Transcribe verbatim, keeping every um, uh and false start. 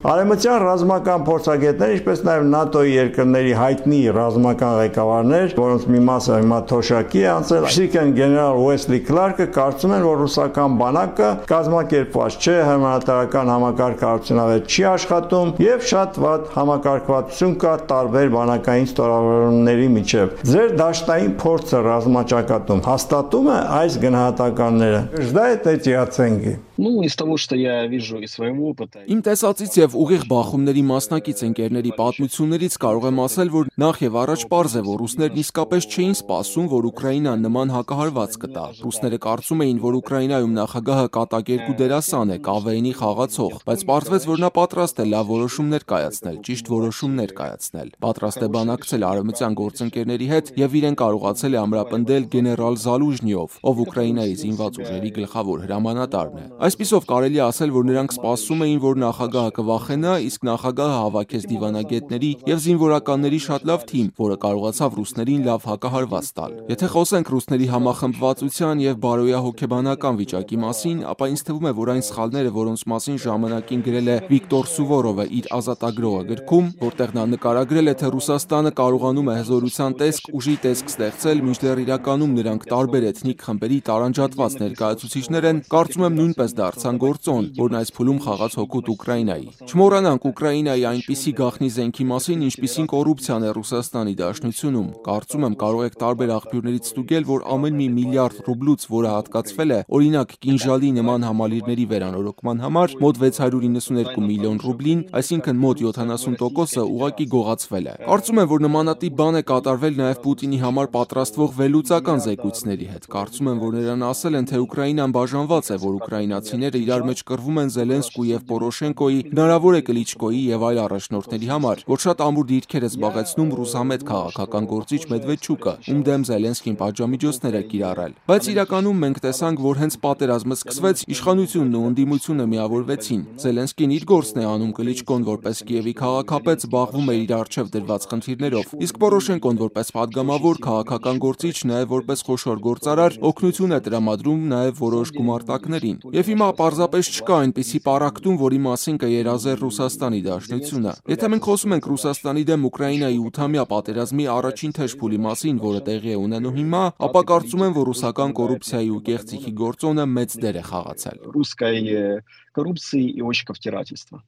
Արևմտյան ռազմական փորձագետներ, ինչպես նաև ՆԱՏՕ-ի երկրների հայտնի ռազմական ղեկավարներ, որոնց մի մասը հիմա թոշակի է անցել, ինչպիսիք են գեներալ Ուեսլի Քլարկը, կարծում են, որ ռուսական բանակը կազմակերպված չէ, հրամանատարական համակարգը արդյունավետ չի աշխատում եւ շատ վատ համակարգվածություն կա տարբեր բանակային ստորաբաժանումների միջև։ Ձեր դաշտային փորձը ռազմաճակատում հաստատում է այս գնահատականները։ Ждает эти оценки. Ну, из того, что я вижу из своего опыта. Իմ տեսածից եւ ուղիղ բախումների մասնակից ընկերների պատմություններից կարող եմ ասել, որ նախ եւ առաջ պարզ է, որ ռուսներն իսկապես չէին սպասում, որ Ուկրաինան նման հակահարված կտա։ Ռուսները կարծում էին, որ Ուկրաինայում նախագահը կատակերգու դերասան է, կավեինի խաղացող, բայց պարզվեց, որ նա պատրաստ է լավ որոշումներ կայացնել, ճիշտ որոշումներ կայացնել։ Պատրաստ է բանակցել արևմտյան գործընկերների հետ եւ իրեն կարողացել է ամրապնդել գեներալ Զալուժնիով, ով Ուկրաինայի զինված ուժերի գլխավոր հրամանատարն է։ Այսպիսով կարելի է ասել, որ նրանք սպասում էին, որ նախագահը կվախենա, իսկ նախագահը հավաքեց դիվանագետների եւ զինվորականների շատ լավ թիմ, որը կարողացավ ռուսներին լավ հակահարված տալ։ Եթե խոսենք ռուսների համախմբվածության եւ բարոյահոգեբանական վիճակի մասին, ապա ինձ թվում է, որ այն սխալները, որոնց մասին ժամանակին գրել է Վիկտոր Սուվորովը իր ազատագրողը գրքում, որտեղ նա նկարագրել է, թե Ռուսաստանը կարողանում է հզորության տեսք, ուժի տեսք ստեղծել, մինչդեռ իրականում նրանք տարբեր էթնիկ խմբերի տարանջատված ներկայացուցիչներ են, կարծում եմ նույնպես դարձան գործոն, որն այս փուլում խաղաց հօգուտ Ուկրաինայի։ Չմոռանանք Ուկրաինայի այնպիսի գաղտնի զենքի մասին, ինչպիսին կոռուպցիան է Ռուսաստանի Դաշնությունում։ Կարծում եմ կարող եք տարբեր աղբյուրներից ստուգել, որ ամեն մի միլիարդ ռուբլուց, որը հատկացվել է, օրինակ Կինժալի նման համալիրների վերանորոգման համար, մոտ վեց հարյուր իննսուներկու միլիոն ռուբլին, այսինքն մոտ յոթանասուն տոկոսը ուղղակի գողացվել է։ Կարծում եմ, որ նմանատիպ բան է կատարվել նաև Պուտինի համար պատրաստվող վերլուծական զեկույցների հետ։ Կարծում եմ, որ նրան ասել են, թե Ուկրաինան բաժանված է, որ ուկրաինացիները իրար մեջ կռվում են Զելենսկու եւ Պորոշենկոյի, հնարավոր է Կլիչկոյի եւ այլ առաջնորդների համար, որ շատ ամուր դիրքեր է զբաղեցնում ռուսամետ քաղաքական գործիչ Մեդվեդչուկը, ում դեմ Զելենսկին պատժամիջոցներ է կիրառել։ Բայց իրականում մենք տեսանք, որ հենց պատերազմը սկսվեց, իշխանությունն ու ընդդիմությունը միավորվեցին։ Զելենսկին իր գործն է անում, Կլիչկոն որպես Կիևի քաղաքապետ զբաղվում է իր առջև դրված խնդիրներով, իսկ Պորոշենկոն որպես падգամավոր քաղաքական գործիչ, նաեւ որպես խոշոր գործարար, օգնություն է տրամադրում նաեւ որոշ գումարտակներին։ Եվ հիմա պարզապես չկա այնպիսի պարակտում, որի մասին կերազեր Ռուսաստանի Դաշնությունը։ Եթե մենք խոսում ենք Ռուսաստանի դեմ Ուկրաինայի ութամյա պատերազմի առաջին թեժփուլի մասին, որը տեղի է ունենում հիմա, ապա կարծում եմ, որ ռուսական կոռուպցիայի ու կեղծիքի գործոնը մեծ դեր է խաղացել։ Русской коррупции и очковтирательства.